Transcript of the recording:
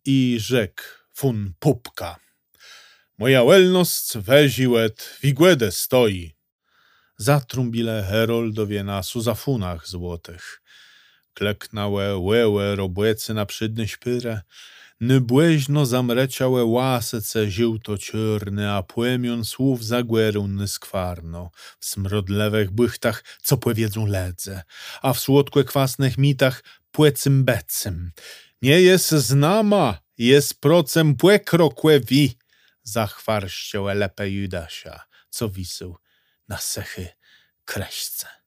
i rzekł fun pupka. Moja welność weziłet wigłedę stoi. Zatrumbile heroldowie na suzafunach złotych. Kleknałe łełe robłecy na przydny śpyrę. Nybłeźno zamreciałe łasece ziółto ciorne, a płemion słów zagłerunny skwarno. W smrodlewych błychtach, co płewiedzą ledze, a w słodkłe kwasnych mitach płecym becym. Nie jest znama, jest procem płekrokłe wi, zachwarściał elepę Judasia, co wisył na sechy kreśce.